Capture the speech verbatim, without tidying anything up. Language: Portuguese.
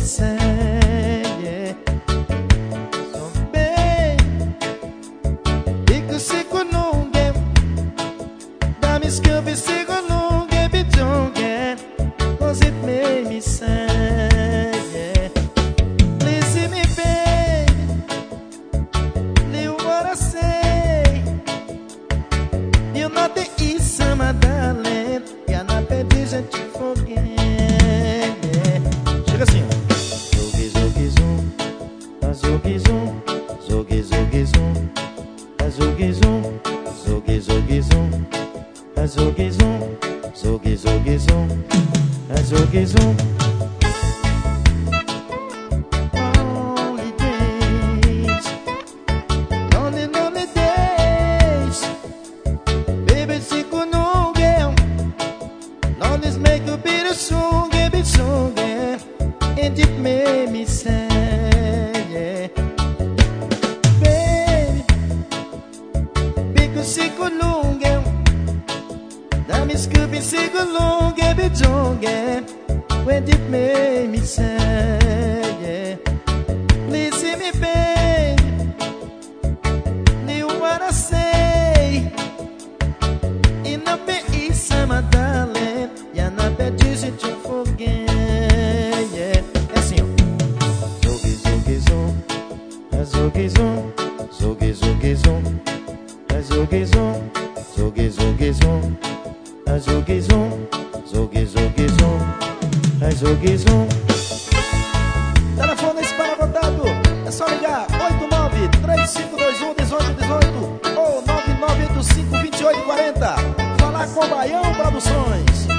segue. So bem, fico sigo lunga, dammi scopi sigo lunga bitonga, così me mi segue. Listen me baby, live what I say. You know the east, my darling, you're not a decent to forget. Chega assim, zogue, zogue, zoom, a zogue, zoom, zogue, zogue, zoom, a zogue, zoom, zogue, zogue, zoom, a zogue, zoom, zogue, zogue, zoom, a zogue, zoom. Lonely days, lonely, lonely days, baby, sigo nunca. Lonely's make a bit of song, a bit song, and it made me sad, yeah. Baby, because sigo lunga, dammi scopi sigo lunga, bit song, when it made me sad, yeah. Listen me, baby, knew what I say. In the peace, my darling, you're not that easy to forget, yeah. É assim, ó. Zogue, zogue, zoom, a zogue, zoom, zogue, zogue, zoom, a zogue, zoom, zogue, zogue, zoom, a zogue, zoom, zogue, zogue, zoom, a zogue, zoom. Telefone esparagotado, é só ligar oito nove três cinco dois um um oito um oito ou nove nove oito cinco dois oito quatro zero. Falar com Baião Produções.